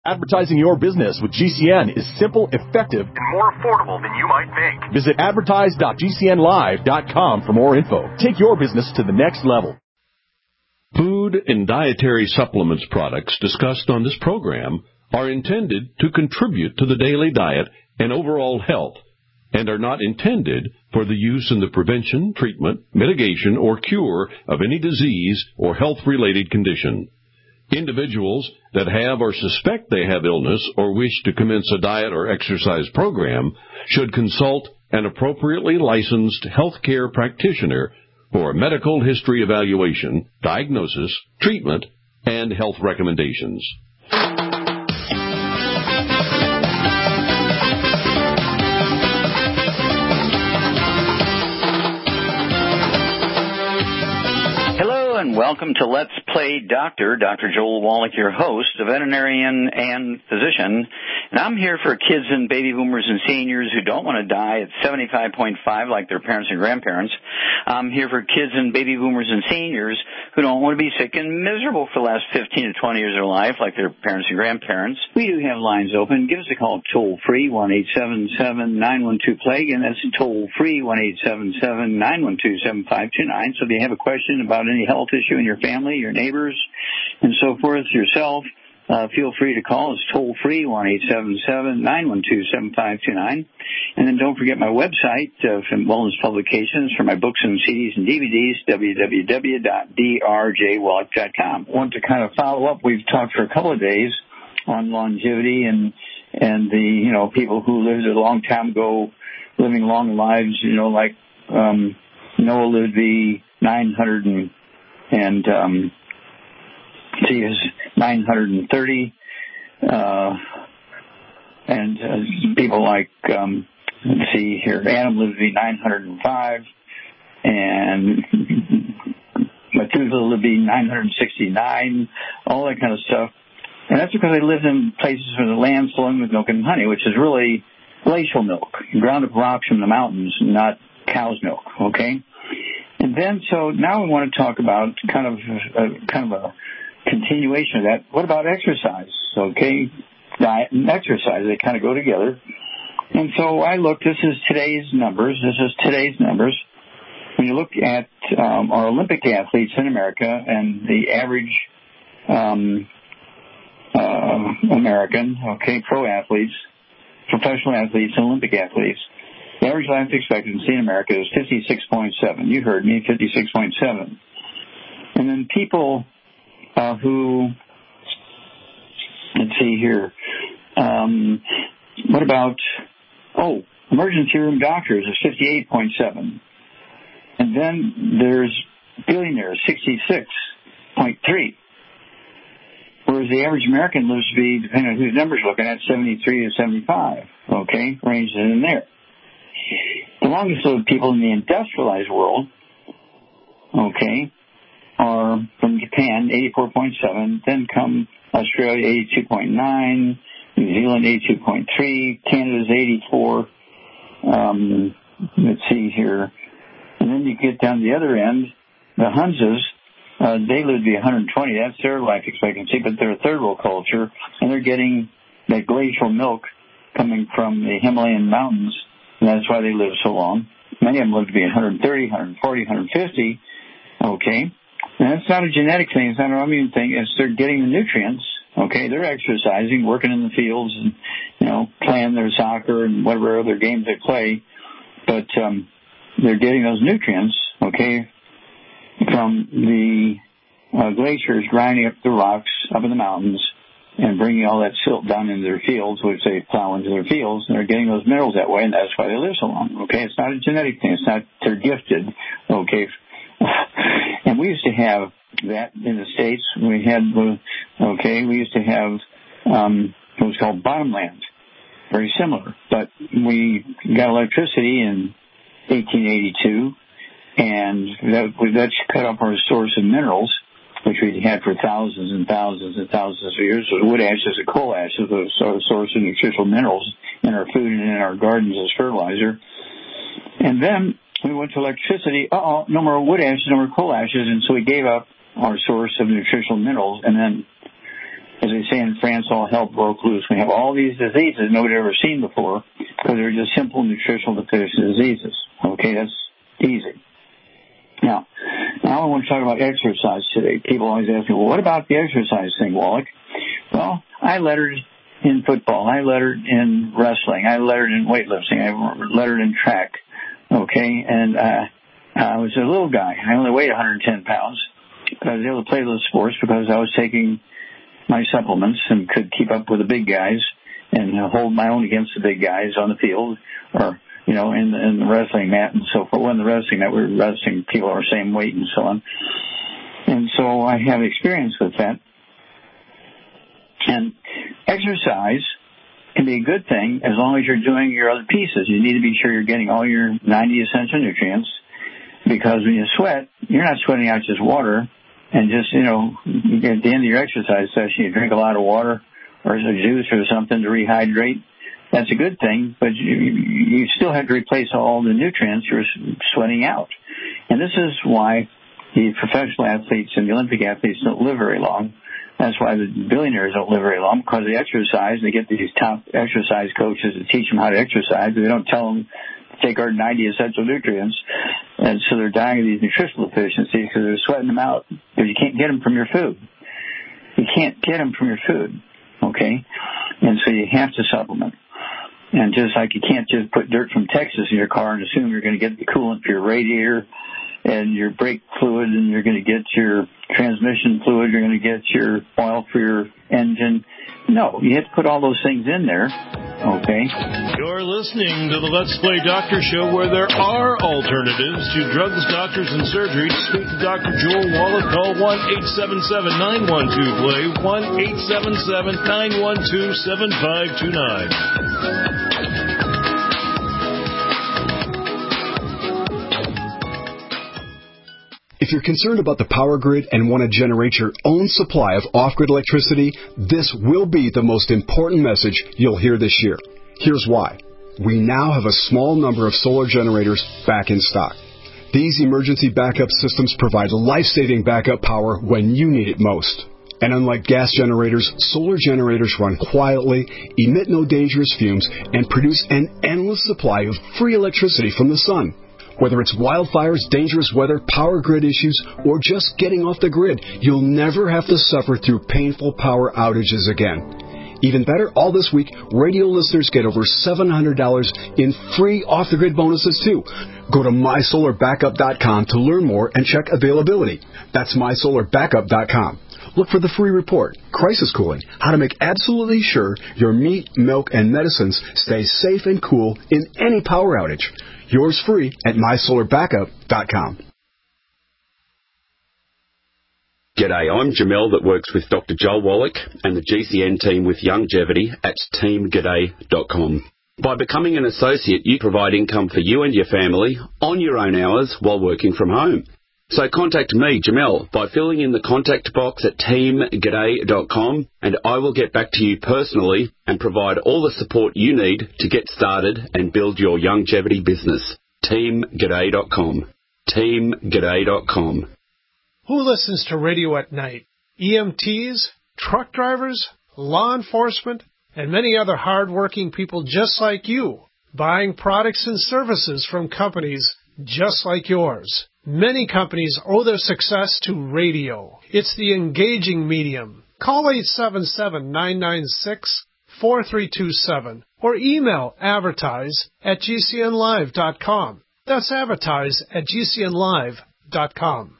Advertising your business with GCN is simple, effective, and more affordable than you might think. Visit advertise.gcnlive.com for more info. Take your business to the next level. Food and dietary supplements products discussed on this program are intended to contribute to the daily diet and overall health and are not intended for the use in the prevention, treatment, mitigation, or cure of any disease or health-related condition. Individuals that have or suspect they have illness or wish to commence a diet or exercise program should consult an appropriately licensed healthcare practitioner for a medical history evaluation, diagnosis, treatment, and health recommendations. And welcome to Let's Play Doctor. Dr. Joel Wallach, your host, a veterinarian and physician. And I'm here for kids and baby boomers and seniors who don't want to die at 75.5 like their parents and grandparents. I'm here for kids and baby boomers and seniors who don't want to be sick and miserable for the last 15 to 20 years of their life like their parents and grandparents. We do have lines open. Give us a call toll-free, 1-877-912-PLAGUE, and that's toll-free, 1-877-912-7529. So if you have a question about any health issue in your family, your neighbors, and so forth, yourself, feel free to call. It's toll-free, 1-877-912-7529. And then don't forget my website from Wellness Publications for my books and CDs and DVDs, www.drjwallach.com. I want to kind of follow up. We've talked for a couple of days on longevity and the, people who lived a long time ago, living long lives, like Noah lived to be 930, and people like, let's see here, Adam lived to be 905, and Methuselah lived to be 969, all that kind of stuff. And that's because they lived in places where the land's flowing with milk and honey, which is really glacial milk, ground up rocks from the mountains, not cow's milk, okay? And then, so now we want to talk about kind of a continuation of that. What about exercise? Okay, diet and exercise, they kind of go together. And so I looked, this is today's numbers. When you look at our Olympic athletes in America and the average American, pro athletes, professional athletes, and Olympic athletes, the average life expectancy in America is 56.7. You heard me, 56.7. And then people who, let's see here, what about, emergency room doctors is 58.7. And then there's billionaires, 66.3. Whereas the average American lives to be, depending on whose numbers you're looking at, 73 to 75, ranges in there. The longest lived people in the industrialized world, are from Japan, 84.7, then come Australia, 82.9, New Zealand, 82.3, Canada's 84, let's see here. And then you get down the other end, the Hunzas, they live to be 120, that's their life expectancy, but they're a third world culture, and they're getting that glacial milk coming from the Himalayan mountains, and that's why they live so long. Many of them live to be 130, 140, 150, And that's not a genetic thing, it's not an autoimmune thing, it's they're getting the nutrients, They're exercising, working in the fields, and, playing their soccer and whatever other games they play, but they're getting those nutrients, from the glaciers grinding up the rocks up in the mountains and bringing all that silt down into their fields, which they plow into their fields, and they're getting those minerals that way, and that's why they live so long, It's not a genetic thing. It's not they're gifted, And we used to have that in the States. We used to have what was called bottomland, very similar. But we got electricity in 1882, and that cut off our source of minerals, which we had for thousands and thousands and thousands of years. So wood ashes and coal ashes was a source of nutritional minerals in our food and in our gardens as fertilizer. And then we went to electricity. No more wood ashes, no more coal ashes, and so we gave up our source of nutritional minerals. And then as they say in France, all hell broke loose. We have all these diseases nobody ever seen before because they're just simple nutritional deficiency diseases. Okay, that's easy. Now I want to talk about exercise today. People always ask me, well, what about the exercise thing, Wallach? Well, I lettered in football. I lettered in wrestling. I lettered in weightlifting. I lettered in track. Okay, and I was a little guy. I only weighed 110 pounds. But I was able to play those sports because I was taking my supplements and could keep up with the big guys and hold my own against the big guys on the field or, you know, in the wrestling mat and so forth. Well, in the wrestling mat, we were wrestling people our same weight and so on. And so I have experience with that. And exercise can be a good thing as long as you're doing your other pieces. You need to be sure you're getting all your 90 essential nutrients because when you sweat, you're not sweating out just water. And just, you know, at the end of your exercise session, you drink a lot of water or a juice or something to rehydrate. That's a good thing, but you still have to replace all the nutrients you're sweating out. And this is why the professional athletes and the Olympic athletes don't live very long. That's why the billionaires don't live very long, because they exercise. They get these top exercise coaches to teach them how to exercise, but they don't tell them to take our 90 essential nutrients. And so they're dying of these nutritional deficiencies because they're sweating them out because you can't get them from your food. You can't get them from your food, okay? And so you have to supplement. And just like you can't just put dirt from Texas in your car and assume you're going to get the coolant for your radiator and your brake fluid, and you're going to get your transmission fluid, you're going to get your oil for your engine. No, you have to put all those things in there, okay? You're listening to the Let's Play Doctor Show, where there are alternatives to drugs, doctors, and surgery. To speak to Dr. Joel Wallach, call 1-877-912-PLAY, 1-877-912-7529. If you're concerned about the power grid and want to generate your own supply of off-grid electricity, this will be the most important message you'll hear this year. Here's why. We now have a small number of solar generators back in stock. These emergency backup systems provide life-saving backup power when you need it most. And unlike gas generators, solar generators run quietly, emit no dangerous fumes, and produce an endless supply of free electricity from the sun. Whether it's wildfires, dangerous weather, power grid issues, or just getting off the grid, you'll never have to suffer through painful power outages again. Even better, all this week, radio listeners get over $700 in free off-the-grid bonuses, too. Go to mysolarbackup.com to learn more and check availability. That's mysolarbackup.com. Look for the free report, Crisis Cooling, how to make absolutely sure your meat, milk, and medicines stay safe and cool in any power outage. Yours free at mysolarbackup.com. G'day, I'm Jamel that works with Dr. Joel Wallach and the GCN team with Longevity at teamg'day.com. By becoming an associate, you provide income for you and your family on your own hours while working from home. So contact me, Jamel, by filling in the contact box at teamg'day.com, and I will get back to you personally and provide all the support you need to get started and build your longevity business. teamg'day.com. teamg'day.com. Who listens to radio at night? EMTs, truck drivers, law enforcement, and many other hard-working people just like you, buying products and services from companies just like yours. Many companies owe their success to radio. It's the engaging medium. Call 877-996-4327 or email advertise@gcnlive.com. That's advertise@gcnlive.com.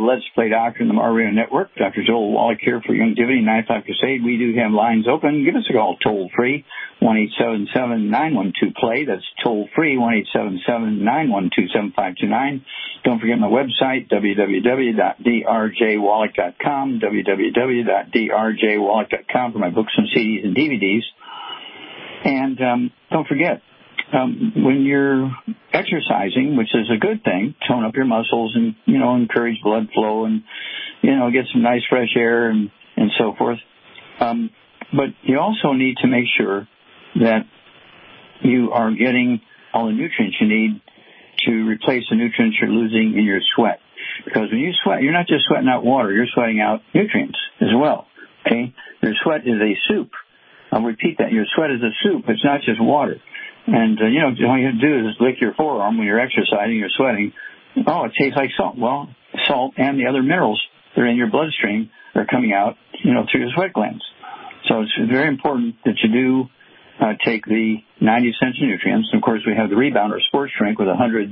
Let's Play Doctor in the Mar Radio Network. Dr. Joel Wallach here for Youngevity 95 Crusade. We do have lines open. Give us a call toll-free, 1-877-912-PLAY. That's toll-free, 1-877-912-7529. Don't forget my website, www.drjwallach.com, www.drjwallach.com for my books and CDs and DVDs. And don't forget, when you're exercising, which is a good thing, tone up your muscles and, encourage blood flow and, get some nice fresh air and so forth. But you also need to make sure that you are getting all the nutrients you need to replace the nutrients you're losing in your sweat. Because when you sweat, you're not just sweating out water, you're sweating out nutrients as well. Okay? Your sweat is a soup. I'll repeat that. Your sweat is a soup. It's not just water. And, all you have to do is lick your forearm when you're exercising, you're sweating. Oh, it tastes like salt. Well, salt and the other minerals that are in your bloodstream are coming out, through your sweat glands. So it's very important that you do take the 90 essential nutrients. And, of course, we have the Rebounder Sports Drink with 100,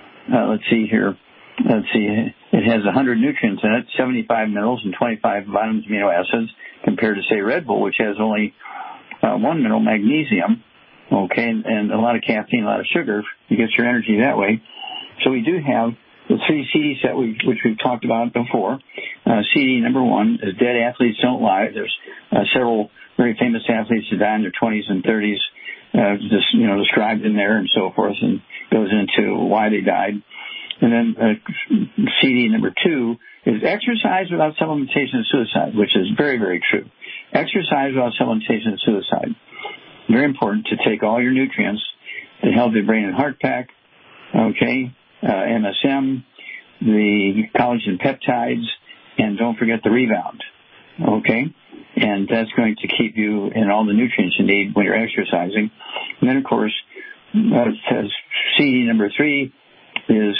it has 100 nutrients in it, 75 minerals and 25 vitamins, amino acids, compared to, say, Red Bull, which has only 1 mineral, magnesium, okay, and a lot of caffeine, a lot of sugar. You get your energy that way. So we do have the 3 CD set, which we've talked about before. CD number 1 is Dead Athletes Don't Lie. There's several very famous athletes who died in their 20s and 30s, described in there and so forth, and goes into why they died. And then CD number 2 is Exercise Without Supplementation is Suicide, which is very, very true. Exercise without supplementation is suicide. Very important to take all your nutrients, the Healthy Brain and Heart Pack, okay, MSM, the collagen peptides, and don't forget the Rebound, okay? And that's going to keep you in all the nutrients you need when you're exercising. And then, of course, CD number 3 is,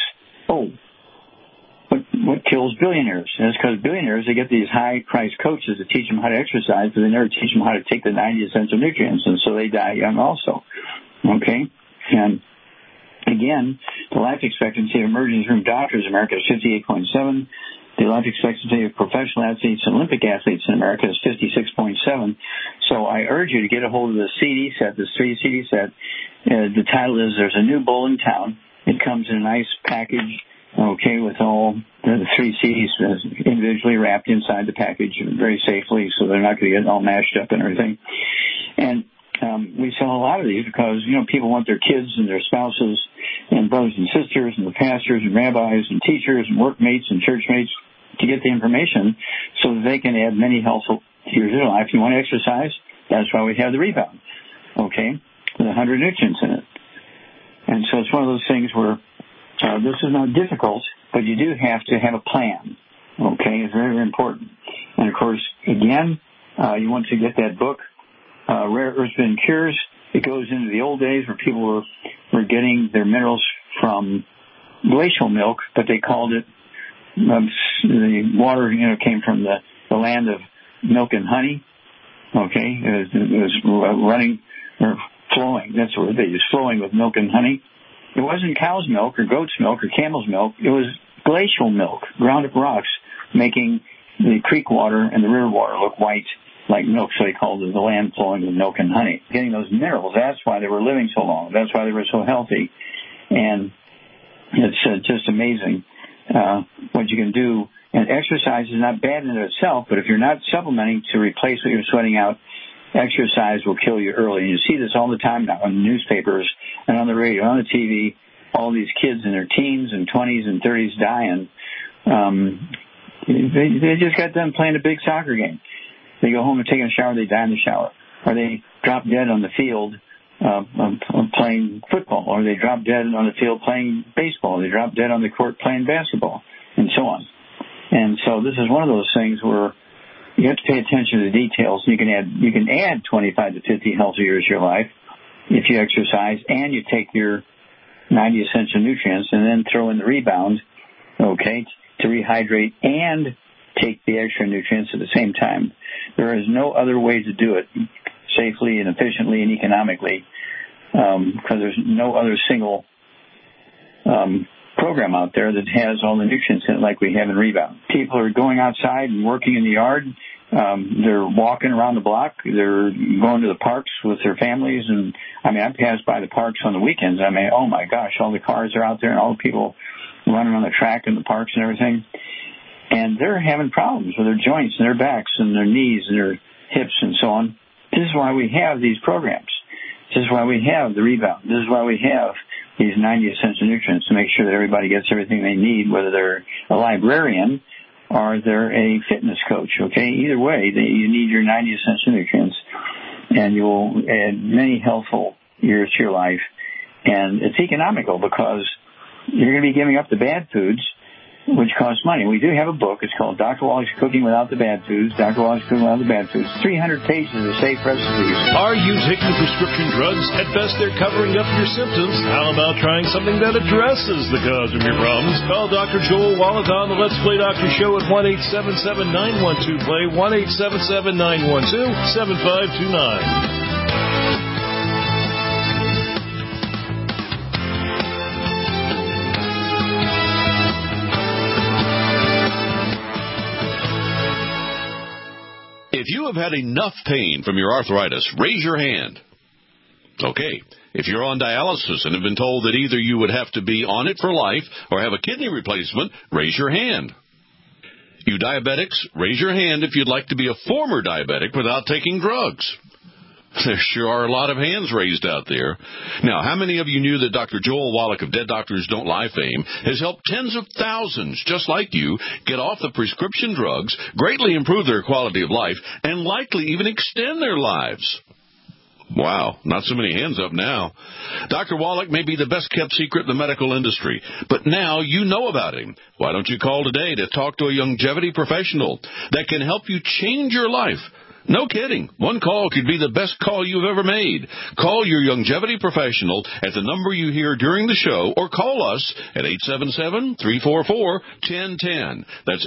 what kills billionaires? And it's because billionaires, they get these high-priced coaches to teach them how to exercise, but they never teach them how to take the 90 essential nutrients, and so they die young also, okay? And, again, the life expectancy of emergency room doctors in America is 58.7. The life expectancy of professional athletes and Olympic athletes in America is 56.7. So I urge you to get a hold of the CD set, this 3 CD set. The title is There's a New Bull in Town. It comes in a nice package, okay, with all the 3 CDs individually wrapped inside the package very safely, so they're not going to get all mashed up and everything. And we sell a lot of these because, people want their kids and their spouses and brothers and sisters and the pastors and rabbis and teachers and workmates and churchmates to get the information so that they can add many healthful years to their life. If you want to exercise, that's why we have the Rebound, okay, with 100 nutrients in it. And so it's one of those things where this is not difficult, but you do have to have a plan, okay? It's very, very important. And, of course, again, you want to get that book, Rare Earths and Cures. It goes into the old days where people were getting their minerals from glacial milk, but they called it, the water, came from the land of milk and honey, okay? It was running or flowing. That's what they used, flowing with milk and honey. It wasn't cow's milk or goat's milk or camel's milk. It was glacial milk, ground up rocks, making the creek water and the river water look white like milk, so they called it the land flowing with milk and honey. Getting those minerals, that's why they were living so long. That's why they were so healthy. And it's just amazing what you can do. And exercise is not bad in and of itself, but if you're not supplementing to replace what you're sweating out, exercise will kill you early. And you see this all the time now in the newspapers and on the radio, on the TV, all these kids in their teens and 20s and 30s dying. They just got done playing a big soccer game. They go home and take a shower, they die in the shower. Or they drop dead on the field playing football. Or they drop dead on the field playing baseball. They drop dead on the court playing basketball, and so on. And so this is one of those things where you have to pay attention to the details. You can add 25 to 50 healthy years to your life if you exercise and you take your 90 essential nutrients and then throw in the Rebound, okay, to rehydrate and take the extra nutrients at the same time. There is no other way to do it safely and efficiently and economically because there's no other single program out there that has all the nutrients in it like we have in Rebound. People are going outside and working in the yard. They're walking around the block. They're going to the parks with their families. And, I mean, I pass by the parks on the weekends. I mean, oh, my gosh, all the cars are out there and all the people running on the track in the parks and everything. And they're having problems with their joints and their backs and their knees and their hips and so on. This is why we have these programs. This is why we have the Rebound. This is why we have these 90 essential nutrients to make sure that everybody gets everything they need, whether they're a librarian or they're a fitness coach, okay? Either way, you need your 90 essential nutrients, and you'll add many healthful years to your life. And it's economical because you're going to be giving up the bad foods, which cost money. We do have a book. It's called Dr. Wallach's Cooking Without the Bad Foods. Dr. Wallach's Cooking Without the Bad Foods. 300 pages of safe recipes. Are you taking prescription drugs? At best, they're covering up your symptoms. How about trying something that addresses the cause of your problems? Call Dr. Joel Wallach on the Let's Play Doctor Show at 1-877-912-PLAY, 1-877-912-7529. If you have had enough pain from your arthritis, raise your hand. Okay. If you're on dialysis and have been told that either you would have to be on it for life or have a kidney replacement, raise your hand. You diabetics, raise your hand if you'd like to be a former diabetic without taking drugs. There sure are a lot of hands raised out there. Now, how many of you knew that Dr. Joel Wallach of Dead Doctors Don't Lie fame has helped tens of thousands just like you get off the prescription drugs, greatly improve their quality of life, and likely even extend their lives? Wow, not so many hands up now. Dr. Wallach may be the best-kept secret in the medical industry, but now you know about him. Why don't you call today to talk to a longevity professional that can help you change your life? No kidding. One call could be the best call you've ever made. Call your longevity professional at the number you hear during the show, or call us at 877-344-1010. That's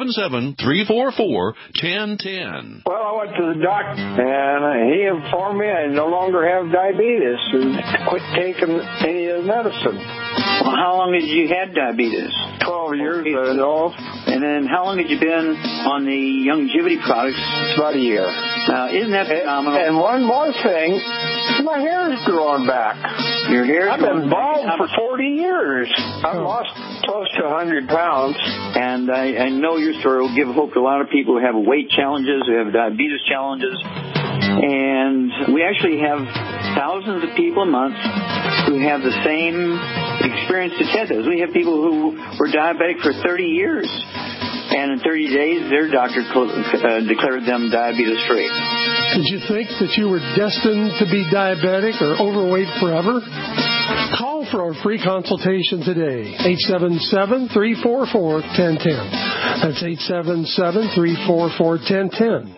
877-344-1010. Well, I went to the doctor, and he informed me I no longer have diabetes and quit taking any of the medicine. Well, how long had you had diabetes? 12 years, I know. And then how long had you been on the longevity products? It's about a year. Now, isn't that phenomenal? And one more thing, my hair's growing back. Your hair's I've been bald for 40 years. I've lost close to 100 pounds. And I know your story will give hope to a lot of people who have weight challenges, who have diabetes challenges. And we actually have thousands of people a month who have the same experience that Ted does. We have people who were diabetic for 30 years. And in 30 days, their doctor declared them diabetes-free. Did you think that you were destined to be diabetic or overweight forever? Call for our free consultation today, 877-344-1010. That's 877-344-1010.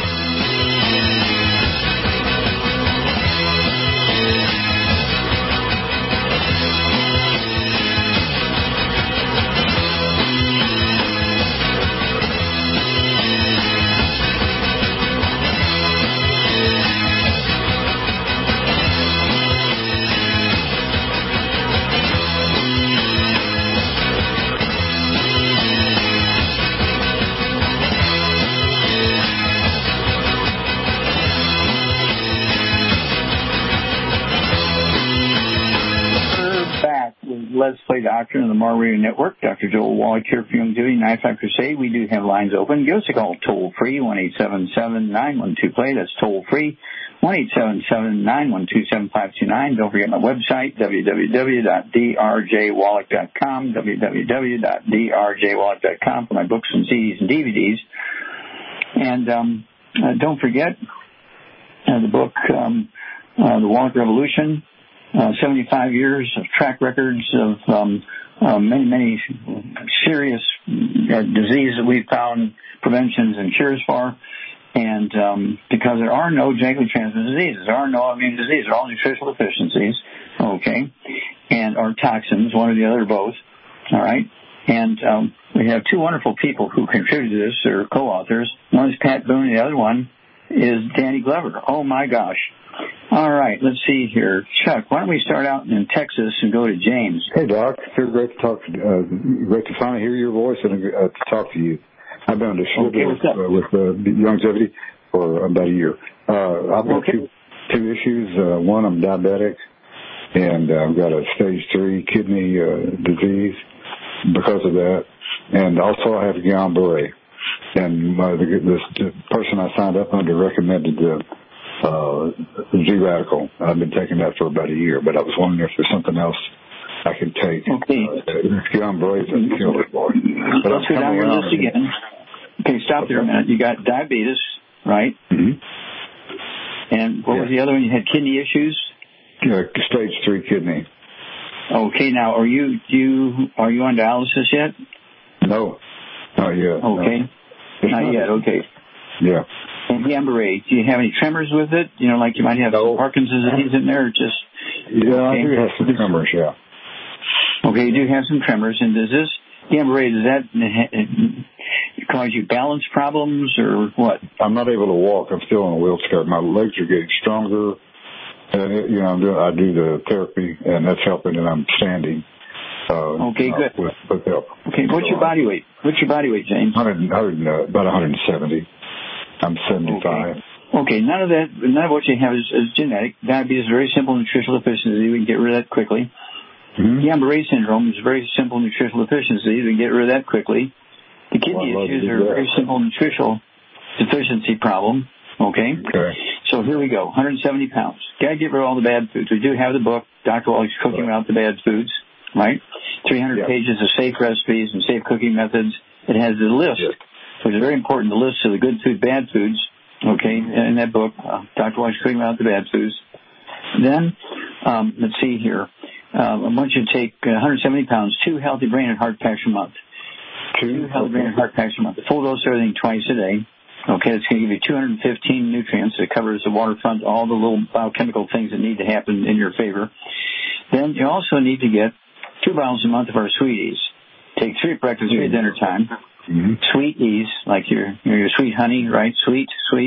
Let's Play Doctor on the Mar Radio Network. Dr. Joel Wallach here for Longevity 95 Crusade. We do have lines open. Give us a call toll-free, 1-877-912-PLAY. That's toll-free, 1-877-912-7529. Don't forget my website, www.drjwallach.com, www.drjwallach.com for my books and CDs and DVDs. And don't forget the book, The Wallach Revolution. 75 years of track records of many serious diseases that we've found preventions and cures for. And because there are no genetically transmitted diseases, there are no autoimmune diseases, they're all nutritional deficiencies, okay, and or toxins, one or the other, both, all right. And we have two wonderful people who contributed to this, or co-authors. One is Pat Boone, and the other one is Danny Glover. Oh, my gosh. All right, let's see here. Chuck, why don't we start out in Texas and go to James? Hey, Doc. It's great to talk to great to finally hear your voice and to talk to you. I've been on the show with Longevity for about a year. I've got two issues. One, I'm diabetic, and I've got a stage 3 kidney disease because of that. And also I have Guillain-Barré. And the person I signed up under recommended Z-Radical. I've been taking that for about a year, but I was wondering if there's something else I can take. Okay. Guillain-Barré doesn't kill it, boy. But let's go down your list again. Okay, stop there a minute. You got diabetes, right? Mm-hmm. And what was the other one? You had kidney issues? Stage 3 kidney. Okay, now are you on dialysis yet? No, not yet. Okay, not yet. Okay. Yeah. And Guillain-Barré, do you have any tremors with it? You know, like you might have some Parkinson's disease in there, or just? Yeah, I do have some tremors. Yeah. Okay, you do have some tremors, and does this Guillain-Barré, does that cause you balance problems or what? I'm not able to walk. I'm still in a wheelchair. My legs are getting stronger. And, I do the therapy, and that's helping, and I'm standing. Okay, good. With help. Okay, what's your body weight? What's your body weight, James? About 170. I'm 75. Okay, none of what you have is genetic. Diabetes is a very simple nutritional deficiency. We can get rid of that quickly. Mm-hmm. Guillain-Barré syndrome is a very simple nutritional deficiency. We can get rid of that quickly. The kidney issues are a very simple nutritional deficiency problem. Okay? So here we go, 170 pounds. Got to get rid of all the bad foods. We do have the book, Dr. Waller's Cooking Without the Bad Foods, right? 300 pages of safe recipes and safe cooking methods. It has the list, which is very important, the list of the good food, bad foods, okay, in that book, Dr. Waller's Cooking Without the Bad Foods. Then, let's see here. I want you to take 170 pounds, 2 healthy brain and heart packs a month. 2 healthy brain and heart packs a month. A full dose of everything twice a day. Okay, it's going to give you 215 nutrients. It covers the waterfront, all the little biochemical things that need to happen in your favor. Then you also need to get 2 bottles a month of our Sweet Ease. Take 3 at breakfast, 3 at dinner time. Mm-hmm. Sweet Ease, like your sweet honey, right? Sweet.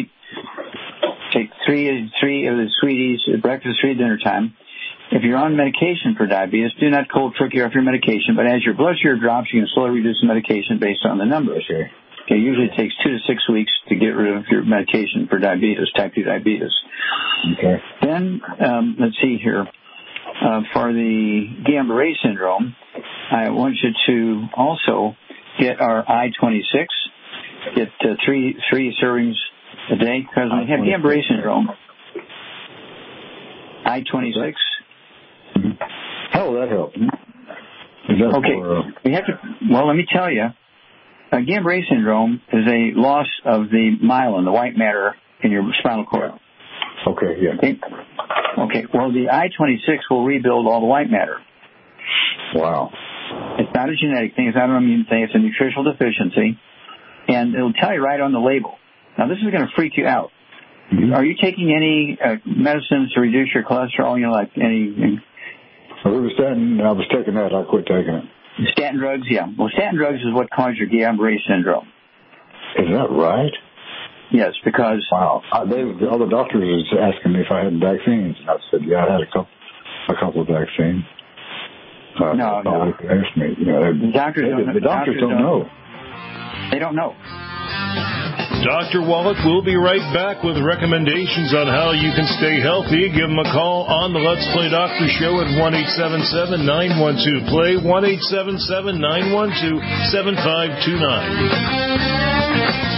Take 3 of the Sweet Ease at breakfast, 3 at dinner time. If you're on medication for diabetes, do not cold turkey off your medication, but as your blood sugar drops, you can slowly reduce the medication based on the numbers. Okay, usually it takes 2 to 6 weeks to get rid of your medication for diabetes, type 2 diabetes. Okay. Then, let's see here. For the Guillain-Barré syndrome, I want you to also get our I-26, get 3 servings a day, because when you have Guillain-Barré syndrome, I-26. How will that help? Okay. Well, let me tell you. Guillain-Barré syndrome is a loss of the myelin, the white matter in your spinal cord. Okay, yeah. Okay, well, the I-26 will rebuild all the white matter. Wow. It's not a genetic thing. It's not an immune thing. It's a nutritional deficiency. And it'll tell you right on the label. Now, this is going to freak you out. Mm-hmm. Are you taking any medicines to reduce your cholesterol, like any... I was taking that. I quit taking it. Statin drugs, yeah. Well, statin drugs is what caused your Guillain-Barré syndrome. Is that right? Yes, because... Wow. All the doctors was asking me if I had vaccines, and I said, yeah, I had a couple of vaccines. No. They asked me. The doctors don't know. They don't know. Dr. Wallach will be right back with recommendations on how you can stay healthy. Give him a call on the Let's Play Doctor Show at 1-877-912-PLAY, 1-877-912-7529.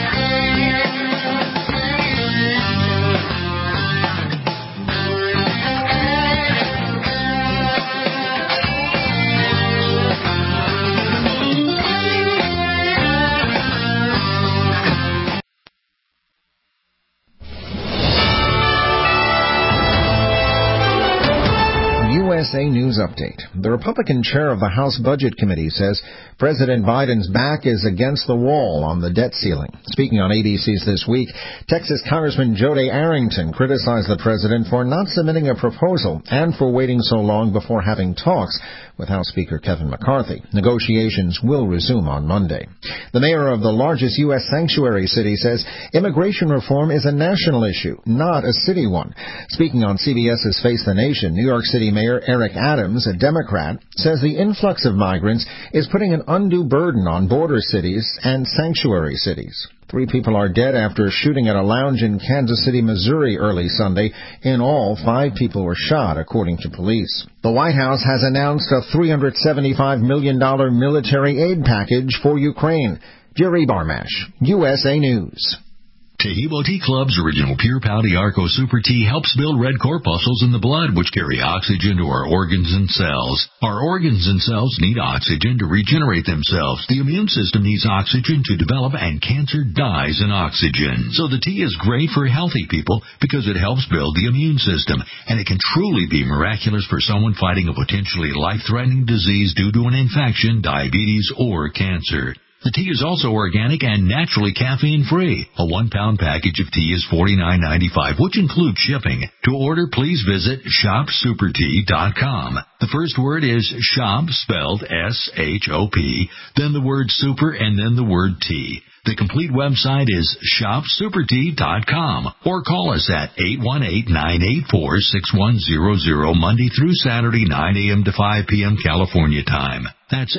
USA News Update. The Republican chair of the House Budget Committee says President Biden's back is against the wall on the debt ceiling. Speaking on ABC's This Week, Texas Congressman Jody Arrington criticized the president for not submitting a proposal and for waiting so long before having talks with House Speaker Kevin McCarthy. Negotiations will resume on Monday. The mayor of the largest U.S. sanctuary city says immigration reform is a national issue, not a city one. Speaking on CBS's Face the Nation, New York City Mayor Eric Adams, a Democrat, says the influx of migrants is putting an undue burden on border cities and sanctuary cities. 3 people are dead after a shooting at a lounge in Kansas City, Missouri early Sunday. In all, 5 people were shot, according to police. The White House has announced a $375 million military aid package for Ukraine. Jerry Barmash, USA News. Taheebo Tea Club's original Pure Pouty Arco Super Tea helps build red corpuscles in the blood, which carry oxygen to our organs and cells. Our organs and cells need oxygen to regenerate themselves. The immune system needs oxygen to develop, and cancer dies in oxygen. So the tea is great for healthy people because it helps build the immune system, and it can truly be miraculous for someone fighting a potentially life-threatening disease due to an infection, diabetes, or cancer. The tea is also organic and naturally caffeine-free. A 1-pound package of tea is $49.95, which includes shipping. To order, please visit shopsupertea.com. The first word is shop, spelled S-H-O-P, then the word super, and then the word tea. The complete website is shopsupertea.com, or call us at 818-984-6100 Monday through Saturday, 9 a.m. to 5 p.m. California time. That's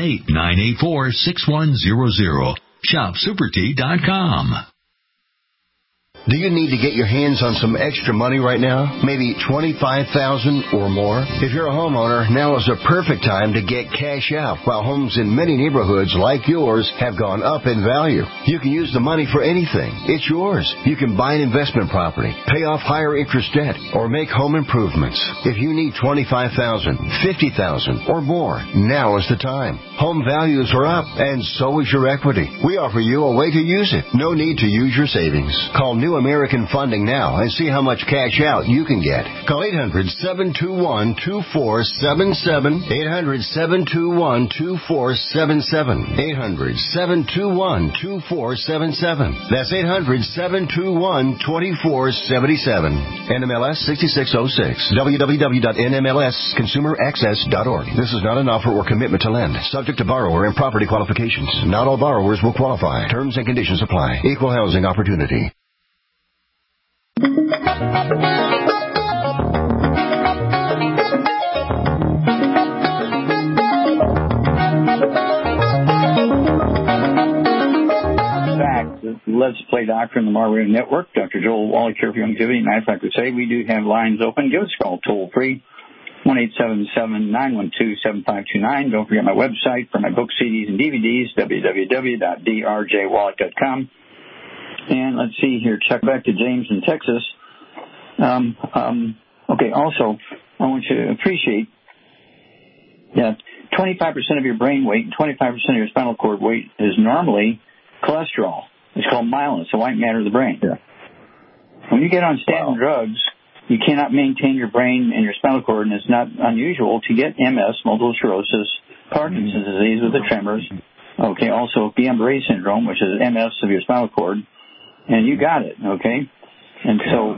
818-984-6100. shopsupertea.com. Do you need to get your hands on some extra money right now? Maybe $25,000 or more? If you're a homeowner, now is the perfect time to get cash out while homes in many neighborhoods like yours have gone up in value. You can use the money for anything. It's yours. You can buy an investment property, pay off higher interest debt, or make home improvements. If you need $25,000, $50,000 or more, now is the time. Home values are up, and so is your equity. We offer you a way to use it. No need to use your savings. Call New American Funding now and see how much cash out you can get. Call 800-721-2477. 800-721-2477. 800-721-2477. That's 800-721-2477. NMLS 6606. www.nmlsconsumeraccess.org. This is not an offer or commitment to lend. Subject to borrower and property qualifications. Not all borrowers will qualify. Terms and conditions apply. Equal housing opportunity. Let's Play Doctor in the Mar-Radio Network. Dr. Joel Wallach here for Longevity. Matter of fact, we do have lines open. Give us a call toll free, 1-877-912-7529. Don't forget my website for my book, CDs, and DVDs, www.drjwallach.com. And let's see here, check back to James in Texas. Okay, also, I want you to appreciate that 25% of your brain weight and 25% of your spinal cord weight is normally cholesterol. It's called myelin. It's the white matter of the brain. Yeah. When you get on statin drugs, you cannot maintain your brain and your spinal cord, and it's not unusual to get MS, multiple sclerosis, Parkinson's disease with the tremors. Okay, also Guillain-Barré syndrome, which is MS of your spinal cord, and you got it. Okay, and so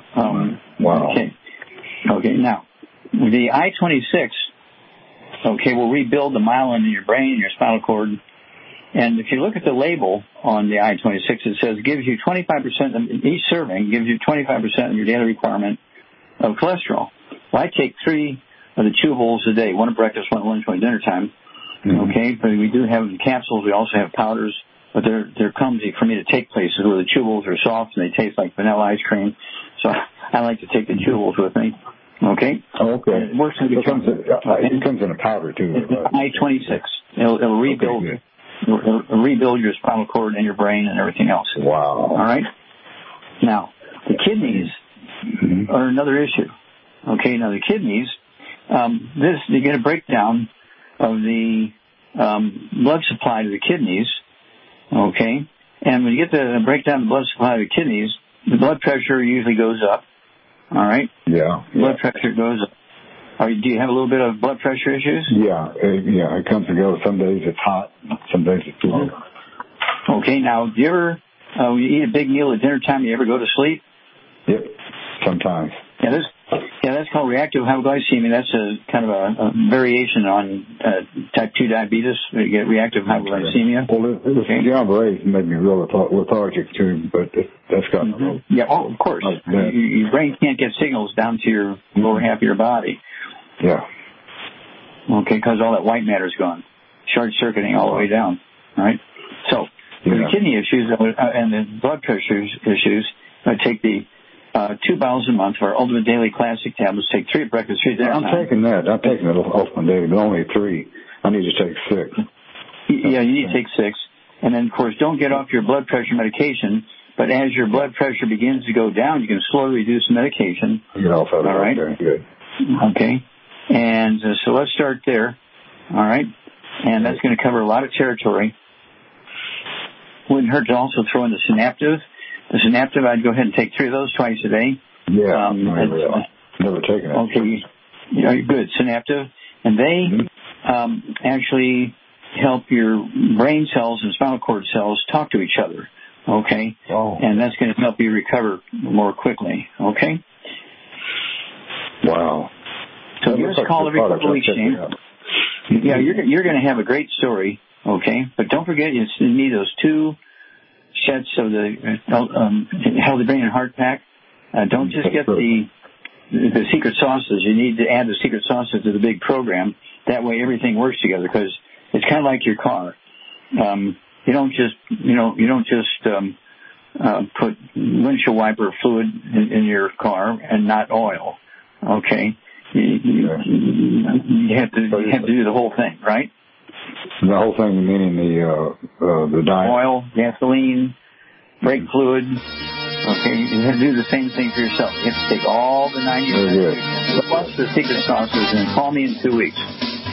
Okay, now the I-26. Okay, will rebuild the myelin in your brain and your spinal cord. And if you look at the label on the I-26, it says gives you 25%, each serving gives you 25% of your daily requirement of cholesterol. Well, I take 3 of the chewables a day, one at breakfast, one at lunch, one at dinner time. Mm-hmm. Okay, but we do have capsules. We also have powders, but they're clumsy for me to take places where the chewables are soft and they taste like vanilla ice cream. So I like to take the chewables with me. Okay? Okay. It works in it comes in a powder, too. I-26. It'll rebuild you. It'll rebuild your spinal cord and your brain and everything else. Wow. All right? Now, the kidneys are another issue. Okay, now the kidneys, you get a breakdown of the blood supply to the kidneys, okay? And when you get the breakdown of the blood supply to the kidneys, the blood pressure usually goes up, all right? Yeah. Blood pressure goes up. Do you have a little bit of blood pressure issues? Yeah, it comes and goes. Some days it's hot, some days it's low. Okay, now, do you ever, when you eat a big meal at dinner time, you ever go to sleep? Yep, sometimes. Yeah, that's called reactive hypoglycemia. That's a kind of a variation on type 2 diabetes. You get reactive hypoglycemia. Well, John Bray made me real lethargic too, but that's gotten a little. Yeah, of course. Your brain can't get signals down to your lower half of your body. Yeah. Okay, because all that white matter's gone. Short-circuiting all the way down, right? So, for the kidney issues and the blood pressure issues, I take the 2 bottles a month of our Ultimate Daily Classic tablets. Take 3 at breakfast, 3 at dinner. I'm taking that Ultimate Daily, but only 3. I need to take 6. Yeah, you need to take 6. And then, of course, don't get off your blood pressure medication. But as your blood pressure begins to go down, you can slowly reduce the medication. Get off of it. All right. Very good. Okay. And so let's start there. All right. And that's going to cover a lot of territory. Wouldn't hurt to also throw in the Synaptive. The Synaptive, I'd go ahead and take 3 of those twice a day. Yeah, never taken it. Okay, yeah, good. Synaptive. And they actually help your brain cells and spinal cord cells talk to each other, okay? Oh. And that's going to help you recover more quickly, okay? Wow. So give us a call every couple of weeks, Shane. Yeah, you're going to have a great story, okay? But don't forget, you need those 2 sets of the Healthy Brain and Heart Pack. Don't just get the secret sauces. You need to add the secret sauces to the big program. That way, everything works together. Because it's kind of like your car. You don't just put windshield wiper fluid in your car and not oil. Okay, you have to do the whole thing, right? The whole thing, meaning the diet. Oil, gasoline, brake fluid. Okay, you have to do the same thing for yourself. You have to take all the 9 years plus the secret sauces and call me in 2 weeks.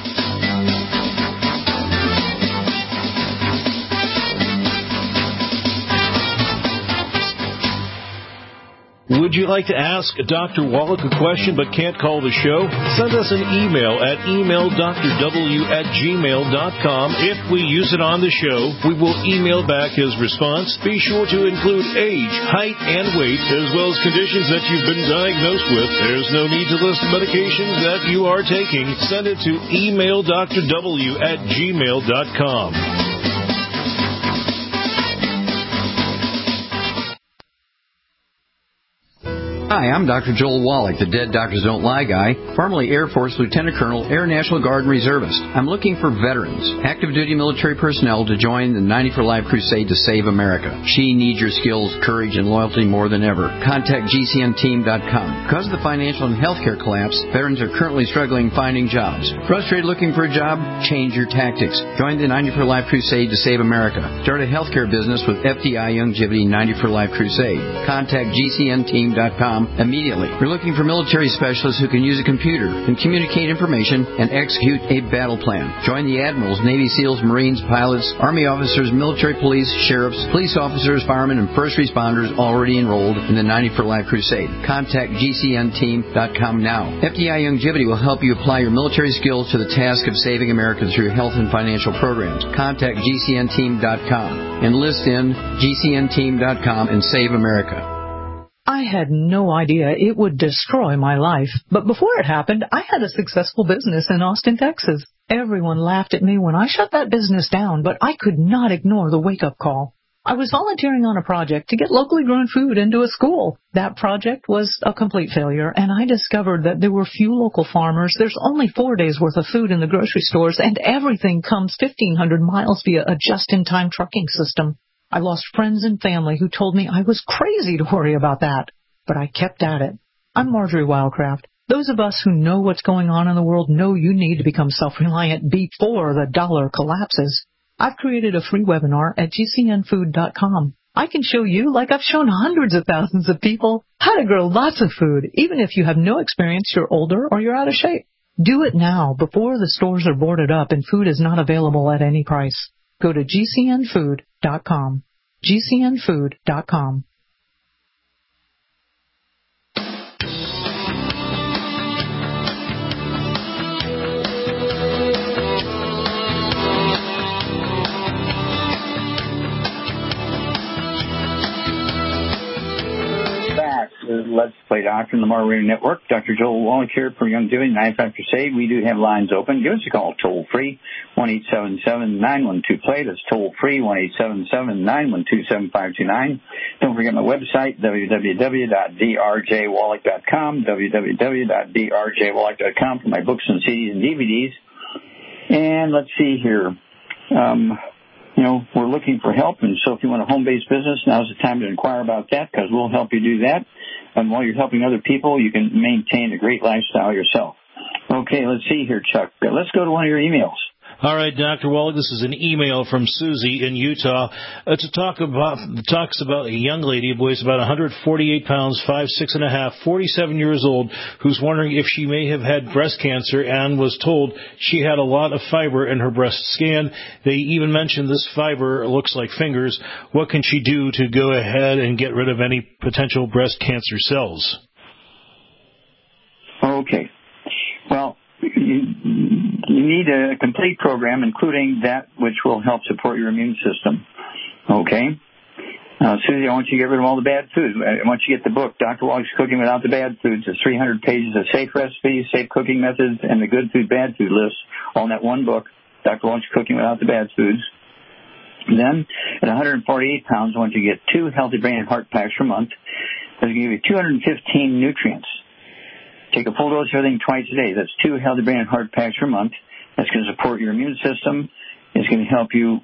Would you like to ask Dr. Wallach a question but can't call the show? Send us an email at emaildrw@gmail.com. If we use it on the show, we will email back his response. Be sure to include age, height, and weight, as well as conditions that you've been diagnosed with. There's no need to list medications that you are taking. Send it to emaildrw@gmail.com. Hi, I'm Dr. Joel Wallach, the Dead Doctors Don't Lie guy, formerly Air Force Lieutenant Colonel, Air National Guard Reservist. I'm looking for veterans, active duty military personnel to join the 90 for Life crusade to save America. She needs your skills, courage, and loyalty more than ever. Contact GCNteam.com. Because of the financial and healthcare collapse, veterans are currently struggling finding jobs. Frustrated looking for a job? Change your tactics. Join the 90 for Life crusade to save America. Start a healthcare business with FDI Youngevity 90 for Life crusade. Contact GCNteam.com immediately. We're looking for military specialists who can use a computer and communicate information and execute a battle plan. Join the admirals, Navy SEALs, Marines, pilots, Army officers, military police, sheriffs, police officers, firemen, and first responders already enrolled in the 90 for Life crusade. Contact GCNteam.com now. FDI Youngevity will help you apply your military skills to the task of saving America through health and financial programs. Contact GCNteam.com. Enlist in GCNteam.com and save America. I had no idea it would destroy my life. But before it happened, I had a successful business in Austin, Texas. Everyone laughed at me when I shut that business down, but I could not ignore the wake-up call. I was volunteering on a project to get locally grown food into a school. That project was a complete failure, and I discovered that there were few local farmers. There's only 4 days' worth of food in the grocery stores, and everything comes 1,500 miles via a just-in-time trucking system. I lost friends and family who told me I was crazy to worry about that. But I kept at it. I'm Marjorie Wildcraft. Those of us who know what's going on in the world know you need to become self-reliant before the dollar collapses. I've created a free webinar at GCNfood.com. I can show you, like I've shown hundreds of thousands of people, how to grow lots of food, even if you have no experience, you're older, or you're out of shape. Do it now, before the stores are boarded up and food is not available at any price. Go to GCNfood.com. GCNfood.com. Play Doctor and the Lamar Radio Network. Dr. Joel Wallach here for Youngevity 95 Crusade. We do have lines open. Give us a call toll-free, 1-877-912-PLAY. That's toll-free, 1-877-912-7529. Don't forget my website, www.drjwallach.com, www.drjwallach.com for my books and CDs and DVDs. And let's see here. We're looking for help, and so if you want a home-based business, now's the time to inquire about that, because we'll help you do that. And while you're helping other people, you can maintain a great lifestyle yourself. Okay, let's see here, Chuck. Let's go to one of your emails. All right, Dr. Wallach, this is an email from Susie in Utah talks about a young lady, weighs about 148 pounds, 5'6.5", 47 years old, who's wondering if she may have had breast cancer and was told she had a lot of fiber in her breast scan. They even mentioned this fiber looks like fingers. What can she do to go ahead and get rid of any potential breast cancer cells? Okay. Well, you need a complete program, including that which will help support your immune system. Okay? Susie, I want you to get rid of all the bad foods. I want you to get the book, Dr. Wallach's Cooking Without the Bad Foods. It's 300 pages of safe recipes, safe cooking methods, and the good food, bad food list all in that one book, Dr. Wallach's Cooking Without the Bad Foods. Then, at 148 pounds, I want you to get 2 Healthy Brain and Heart Packs per month. They're going to give you 215 nutrients. Take a full dose of everything twice a day. That's 2 Healthy Brain and Heart Packs per month. That's going to support your immune system. It's going to help you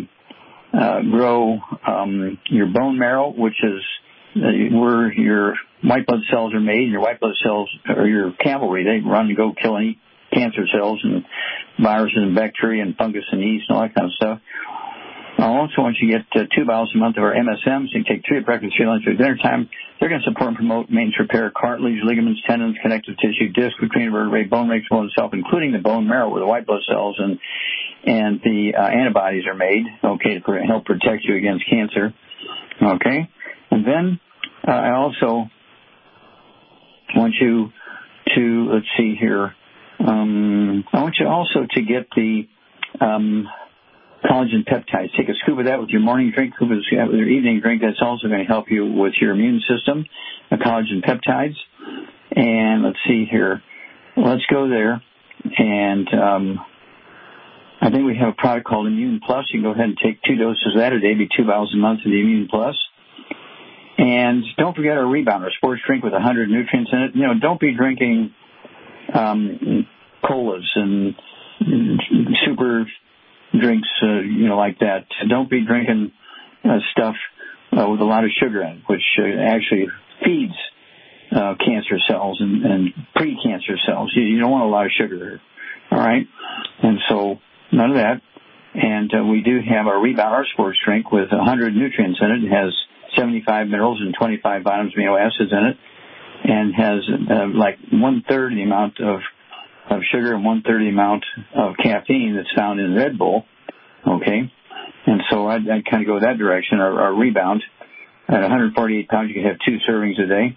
grow your bone marrow, which is where your white blood cells are made. Your white blood cells are your cavalry. They run and go kill any cancer cells and viruses and bacteria and fungus and yeast and all that kind of stuff. I also want you to get 2 bottles a month of our MSMs. You can take 3 at breakfast, 3 at lunch, 3 at dinner time. They're going to support and promote maintenance repair, cartilage, ligaments, tendons, connective tissue, disc, between vertebrae, bone rakes, bone itself, including the bone marrow where the white blood cells and the antibodies are made, okay, to help protect you against cancer. Okay? And then I also want you to, let's see here, I want you also to get the collagen peptides. Take a scoop of that with your morning drink, scoop of that with your evening drink. That's also going to help you with your immune system, the collagen peptides. And let's see here. Let's go there. And I think we have a product called Immune Plus. You can go ahead and take 2 doses of that a day, be 2 bottles a month of the Immune Plus. And don't forget our Rebounder, sports drink with 100 nutrients in it. Don't be drinking colas and super drinks, like that. Don't be drinking stuff with a lot of sugar in it, which actually feeds cancer cells and pre-cancer cells. You don't want a lot of sugar, all right? And so none of that. And we do have our Rebounder sports drink with 100 nutrients in it. It has 75 minerals and 25 vitamins, amino acids in it, and has like 1/3 the amount of sugar and 1/3 the amount of caffeine that's found in Red Bull, okay? And so I'd kind of go that direction. Our Rebound, at 148 pounds, you can have 2 servings a day.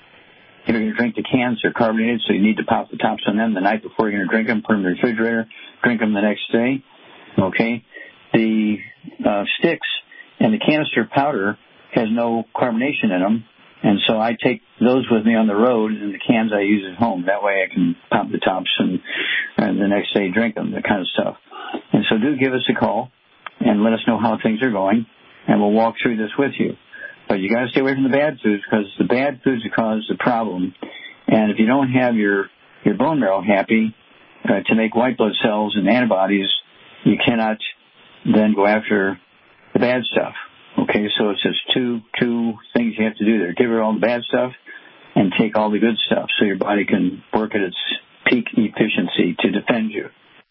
If you're going to drink the cans, they're carbonated, so you need to pop the tops on them the night before you're going to drink them, put them in the refrigerator, drink them the next day, okay? The sticks and the canister powder has no carbonation in them, and so I take those with me on the road, and the cans I use at home. That way I can pop the tops and the next day drink them, that kind of stuff. And so do give us a call and let us know how things are going, and we'll walk through this with you. But you got to stay away from the bad foods, because the bad foods cause the problem. And if you don't have your bone marrow happy to make white blood cells and antibodies, you cannot then go after the bad stuff. Okay, so it's just two things you have to do there. Get rid of all the bad stuff and take all the good stuff so your body can work at its peak efficiency to defend you.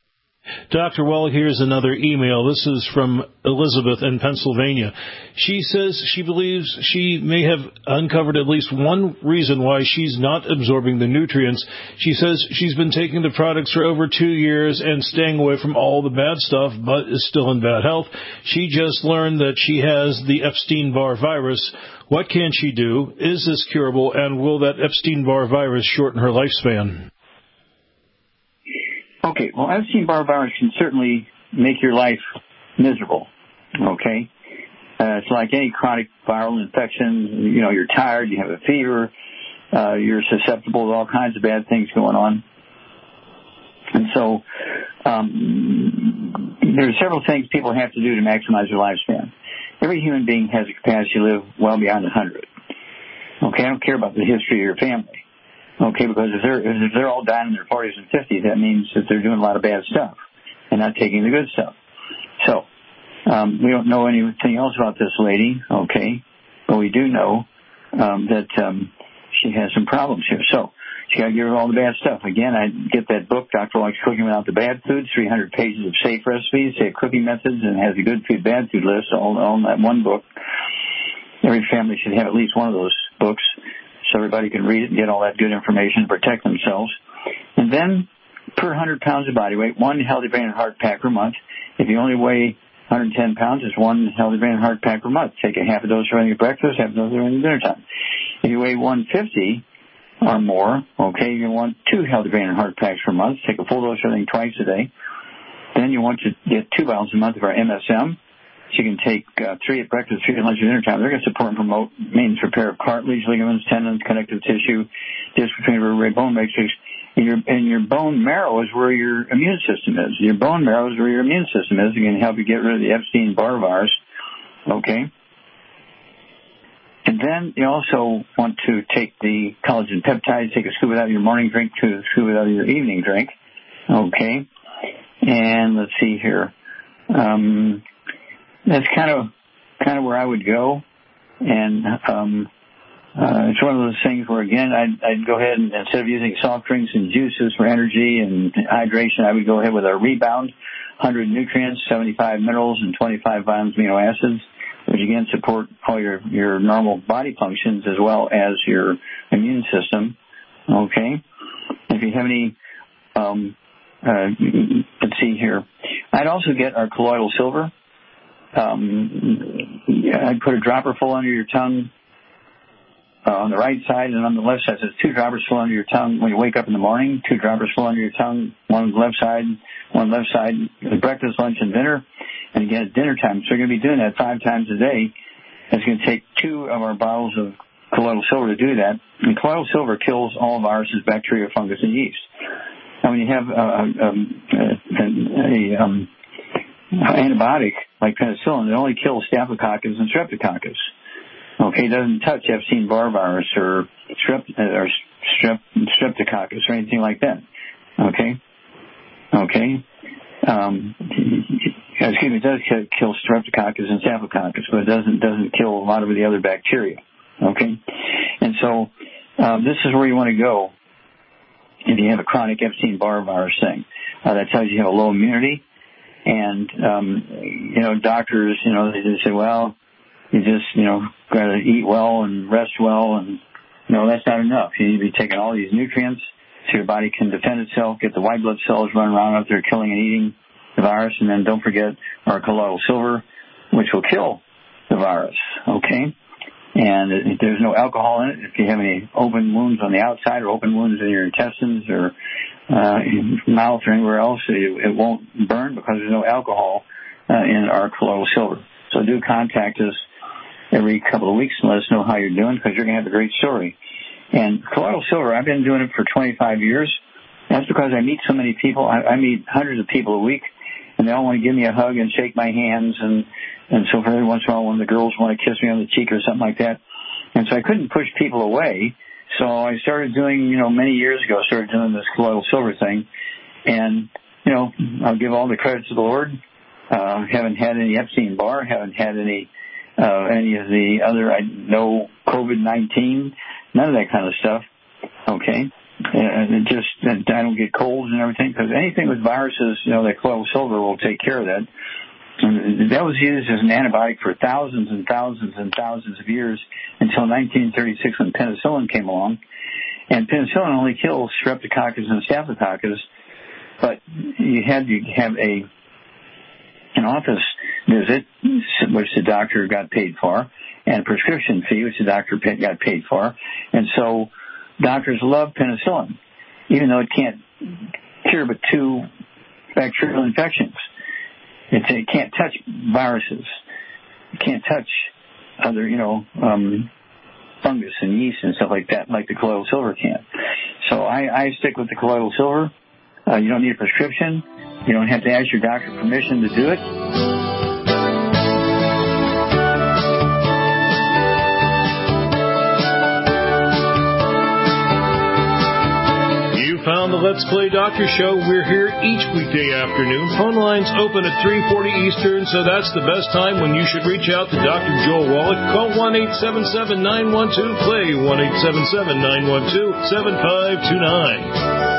Dr. Wallach, here's another email. This is from Elizabeth in Pennsylvania. She says she believes she may have uncovered at least one reason why she's not absorbing the nutrients. She says she's been taking the products for over 2 years and staying away from all the bad stuff, but is still in bad health. She just learned that she has the Epstein-Barr virus. What can she do? Is this curable? And will that Epstein-Barr virus shorten her lifespan? Okay, well, Epstein-Barr virus can certainly make your life miserable, okay? It's like any chronic viral infection. You're tired, you have a fever, you're susceptible to all kinds of bad things going on. And so there are several things people have to do to maximize their lifespan. Every human being has the capacity to live well beyond 100. Okay, I don't care about the history of your family. Okay, because if they're all dying in their 40s and 50s, that means that they're doing a lot of bad stuff and not taking the good stuff. So we don't know anything else about this lady, okay, but we do know that she has some problems here. So she got to give her all the bad stuff. Again, I get that book, Dr. Wallach's Cooking Without the Bad Foods, 300 pages of safe recipes, safe cooking methods, and has a good food, bad food list all in that one book. Every family should have at least one of those books so everybody can read it and get all that good information to protect themselves. And then, per 100 pounds of body weight, one healthy brain and heart pack per month. If you only weigh 110 pounds, it's one healthy brain and heart pack per month. Take a half a dose during your breakfast, half a dose during dinner time. If you weigh 150 or more, okay, you want 2 healthy brain and heart packs per month. Take a full dose everything twice a day. Then you want to get 2 bottles a month of our MSM. So you can take 3 at breakfast, 3 at lunch, and dinner time. They're going to support and promote maintenance repair of cartilage, ligaments, tendons, connective tissue, disc between vertebrae, bone matrix. And your bone marrow is where your immune system is. Your bone marrow is where your immune system is. It can help you get rid of the Epstein-Barr virus. Okay? And then you also want to take the collagen peptides, take a scoop out of your morning drink, to a scoop out of your evening drink. Okay? And let's see here. That's kind of where I would go, and it's one of those things where, again, I'd go ahead and instead of using soft drinks and juices for energy and hydration, I would go ahead with our Rebound, 100 nutrients, 75 minerals, and 25 vitamins, amino acids, which again support all your normal body functions as well as your immune system. Okay, if you have any, let's see here, I'd also get our colloidal silver. I'd put a dropper full under your tongue on the right side, and on the left side, so it's 2 droppers full under your tongue when you wake up in the morning, 2 droppers full under your tongue, one on the left side, at breakfast, lunch, and dinner, and again at dinner time. So you're going to be doing that 5 times a day. It's going to take 2 of our bottles of colloidal silver to do that. And colloidal silver kills all viruses, bacteria, fungus, and yeast. Now, when you have antibiotic like penicillin, it only kills staphylococcus and streptococcus. Okay, it doesn't touch Epstein-Barr virus or streptococcus or anything like that. Okay. Excuse me, it does kill streptococcus and staphylococcus, but it doesn't kill a lot of the other bacteria. Okay, and so this is where you want to go if you have a chronic Epstein-Barr virus thing. That tells you have a low immunity. And, doctors, they just say, well, you just, got to eat well and rest well. And, that's not enough. You need to be taking all these nutrients so your body can defend itself, get the white blood cells running around out there killing and eating the virus. And then don't forget our colloidal silver, which will kill the virus. Okay? And there's no alcohol in it. If you have any open wounds on the outside or open wounds in your intestines or mouth or anywhere else, it won't burn because there's no alcohol in our colloidal silver. So do contact us every couple of weeks and let us know how you're doing, because you're going to have a great story. And colloidal silver, I've been doing it for 25 years. That's because I meet so many people. I meet hundreds of people a week, and they all want to give me a hug and shake my hands, and so for every once in a while, one of the girls want to kiss me on the cheek or something like that. And so I couldn't push people away. So I started doing, many years ago, this colloidal silver thing. And, I'll give all the credit to the Lord. Haven't had any Epstein-Barr, haven't had any of the other, no COVID-19, none of that kind of stuff. Okay. And I don't get colds and everything, because anything with viruses, that colloidal silver will take care of that. And that was used as an antibiotic for thousands and thousands and thousands of years until 1936 when penicillin came along. And penicillin only kills streptococcus and staphylococcus, but you had to have an office visit, which the doctor got paid for, and a prescription fee, which the doctor got paid for. And so doctors love penicillin, even though it can't cure but 2 bacterial infections. It can't touch viruses. It can't touch other, fungus and yeast and stuff like that, like the colloidal silver can. So I stick with the colloidal silver. You don't need a prescription. You don't have to ask your doctor permission to do it. Found the Let's Play Doctor Show. We're here each weekday afternoon. Phone lines open at 3:40 Eastern, so that's the best time when you should reach out to Dr. Joel Wallach. Call 1-877-912-PLAY, 1-877-912-7529.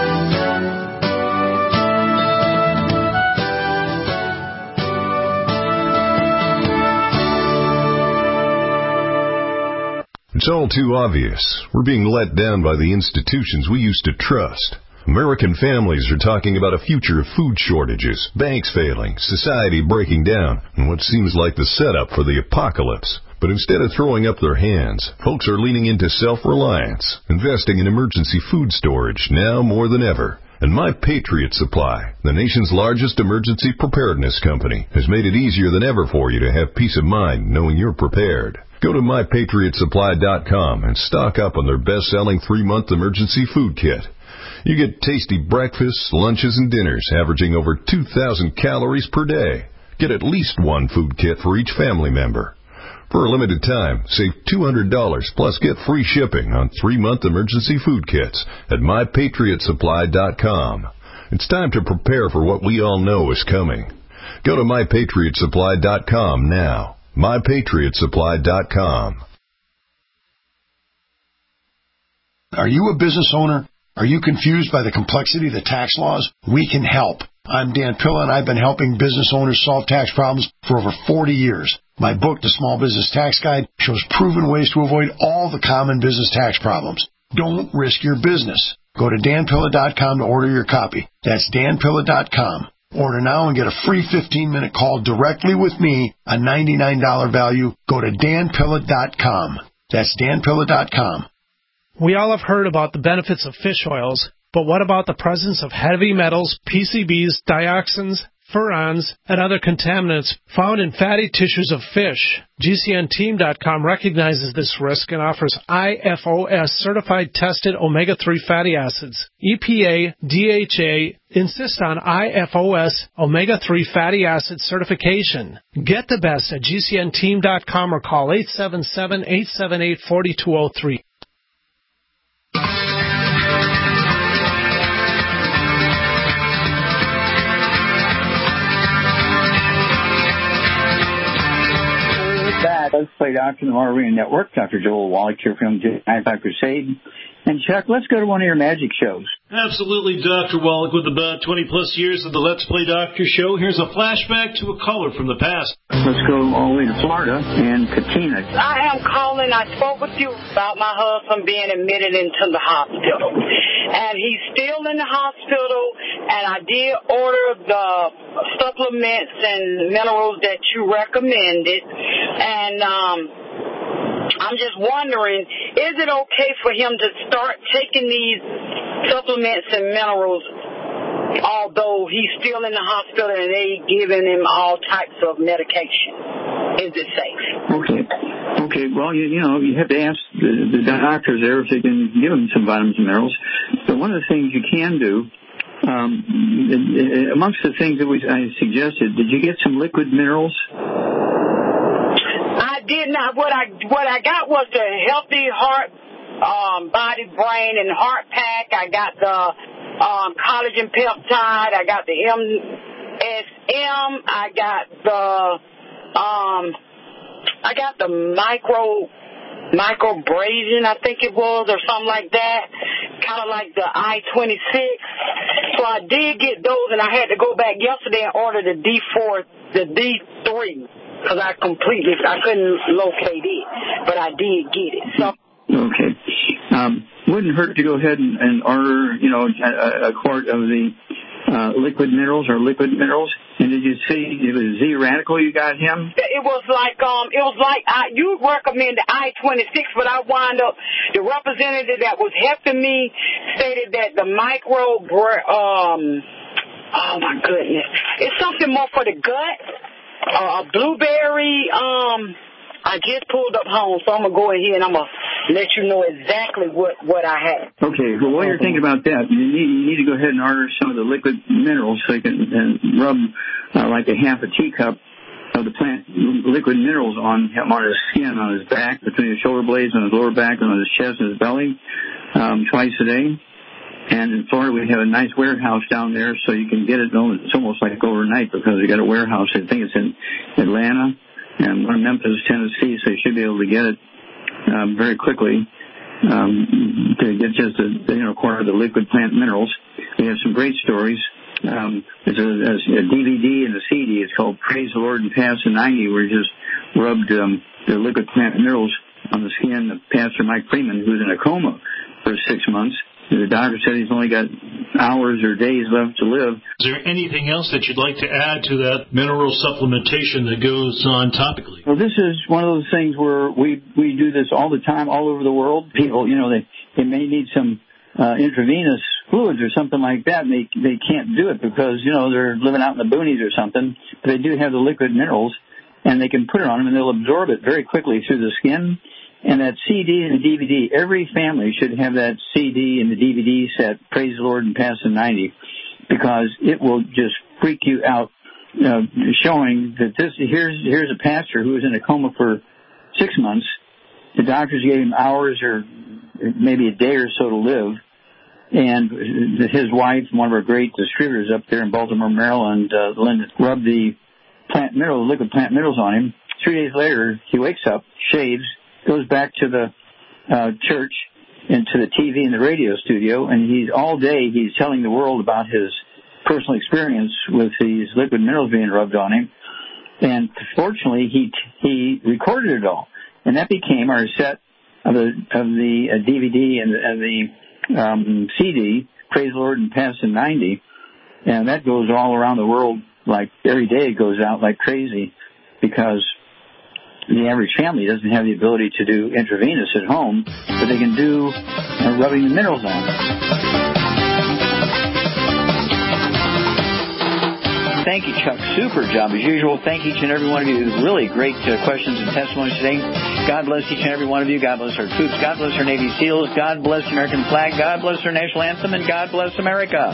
It's all too obvious. We're being let down by the institutions we used to trust. American families are talking about a future of food shortages, banks failing, society breaking down, and what seems like the setup for the apocalypse. But instead of throwing up their hands, folks are leaning into self-reliance, investing in emergency food storage now more than ever. And My Patriot Supply, the nation's largest emergency preparedness company, has made it easier than ever for you to have peace of mind knowing you're prepared. Go to MyPatriotSupply.com and stock up on their best-selling 3-month emergency food kit. You get tasty breakfasts, lunches, and dinners averaging over 2,000 calories per day. Get at least one food kit for each family member. For a limited time, save $200 plus get free shipping on 3-month emergency food kits at MyPatriotSupply.com. It's time to prepare for what we all know is coming. Go to MyPatriotSupply.com now. MyPatriotSupply.com. Are you a business owner? Are you confused by the complexity of the tax laws? We can help. I'm Dan Pilla, and I've been helping business owners solve tax problems for over 40 years. My book, The Small Business Tax Guide, shows proven ways to avoid all the common business tax problems. Don't risk your business. Go to danpilla.com to order your copy. That's danpilla.com. Order now and get a free 15-minute call directly with me, a $99 value. Go to danpilla.com. That's danpilla.com. We all have heard about the benefits of fish oils, but what about the presence of heavy metals, PCBs, dioxins, furans, and other contaminants found in fatty tissues of fish? GCNteam.com recognizes this risk and offers IFOS certified tested omega-3 fatty acids. EPA, DHA insist on IFOS omega-3 fatty acid certification. Get the best at GCNteam.com or call 877-878-4203. Let's Play Doctor on the Mark Radio Network. Dr. Joel Wallach here from Anti Crusade. And Chuck, let's go to one of your magic shows. Absolutely, Dr. Wallach. With about 20-plus years of the Let's Play Doctor show, here's a flashback to a caller from the past. Let's go all the way to Florida and Katina. I am calling. I spoke with you about my husband being admitted into the hospital. And he's still in the hospital, and I did order the supplements and minerals that you recommended. And I'm just wondering, is it okay for him to start taking these supplements and minerals, although he's still in the hospital and they giving him all types of medication? Is it safe? Okay. Well, you know, you have to ask the doctors there if they can give him some vitamins and minerals. But one of the things you can do, amongst the things that I suggested, did you get some liquid minerals? I did not. What I got was the Healthy Heart, Body, Brain, and Heart Pack. I got the collagen peptide. I got the MSM. I got the microbrasion, I think it was, or something like that. Kind of like the I-26. So I did get those, and I had to go back yesterday and order the D3. Because I couldn't locate it, but I did get it. So. Okay. Wouldn't hurt to go ahead and order, a quart of the liquid minerals or liquid minerals. And did you see it was Z-Radical you got him? It was like you recommend the I-26, but I wound up, the representative that was helping me stated that the oh my goodness, it's something more for the gut. Blueberry, I just pulled up home, so I'm going to go in here and I'm going to let you know exactly what I have. Okay, well, while you're thinking about that, you need to go ahead and order some of the liquid minerals so you can rub like a half a teacup of the plant liquid minerals on him, on his skin, on his back, between his shoulder blades, on his lower back, on his chest and his belly, twice a day. And in Florida, we have a nice warehouse down there, so you can get it. It's almost like overnight because we got a warehouse. I think it's in Atlanta and one in Memphis, Tennessee, so you should be able to get it very quickly to get just a quarter of the liquid plant minerals. We have some great stories. There's a DVD and a CD. It's called Praise the Lord and Pass the 90, where he just rubbed the liquid plant minerals on the skin of Pastor Mike Freeman, who's in a coma for 6 months. The doctor said he's only got hours or days left to live. Is there anything else that you'd like to add to that mineral supplementation that goes on topically? Well, this is one of those things where we do this all the time, all over the world. People, they may need some intravenous fluids or something like that, and they can't do it because, they're living out in the boonies or something. But they do have the liquid minerals, and they can put it on them, and they'll absorb it very quickly through the skin. And that CD and the DVD, every family should have that CD and the DVD set, Praise the Lord and Pass the 90, because it will just freak you out, showing that here's a pastor who was in a coma for 6 months. The doctors gave him hours or maybe a day or so to live. And his wife, one of our great distributors up there in Baltimore, Maryland, Linda, rubbed the liquid plant minerals on him. 3 days later, he wakes up, shaves, goes back to the church and to the TV and the radio studio, and he's telling the world about his personal experience with these liquid minerals being rubbed on him. And fortunately, he recorded it all, and that became our set of the DVD and the CD, Praise the Lord and Pass the 90, and that goes all around the world. Like every day, it goes out like crazy because the average family doesn't have the ability to do intravenous at home, but they can do rubbing the minerals on. Thank you, Chuck. Super job as usual. Thank each and every one of you. Really great questions and testimonies today. God bless each and every one of you. God bless our troops. God bless our Navy SEALs. God bless the American flag. God bless our national anthem. And God bless America.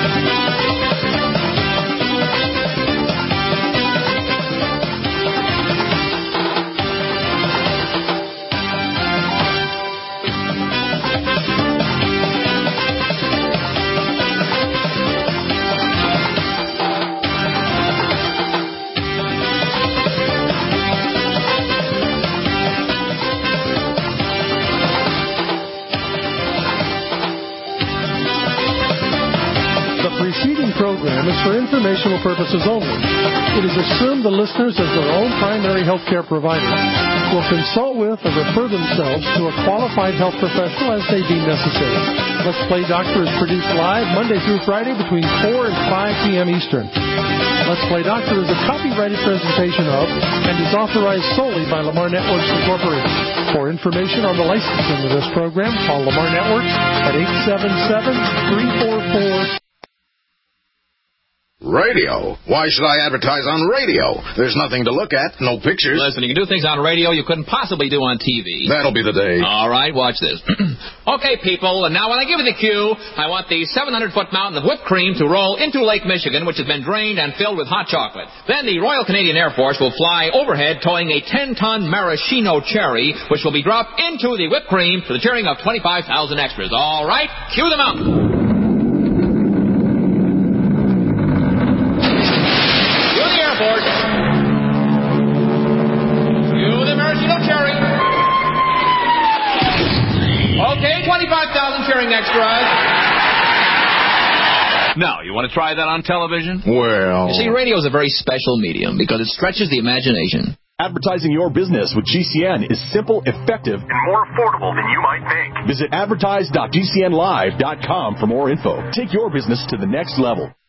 Program is for informational purposes only. It is assumed the listeners, as their own primary health care provider, will consult with or refer themselves to a qualified health professional as they deem necessary. Let's Play Doctor is produced live Monday through Friday between 4 and 5 p.m. Eastern. Let's Play Doctor is a copyrighted presentation of and is authorized solely by Lamar Networks Incorporated. For information on the licensing of this program, call Lamar Networks at 877-344 Radio? Why should I advertise on radio? There's nothing to look at, no pictures. Listen, you can do things on radio you couldn't possibly do on TV. That'll be the day. All right, watch this. Okay, people, and now when I give you the cue, I want the 700-foot mountain of whipped cream to roll into Lake Michigan, which has been drained and filled with hot chocolate. Then the Royal Canadian Air Force will fly overhead towing a 10-ton maraschino cherry, which will be dropped into the whipped cream to the cheering of 25,000 extras. All right, cue the mountain. Okay, 25,000 cheering extras. Now, you want to try that on television? Well... You see, radio is a very special medium because it stretches the imagination. Advertising your business with GCN is simple, effective, and more affordable than you might think. Visit advertise.gcnlive.com for more info. Take your business to the next level.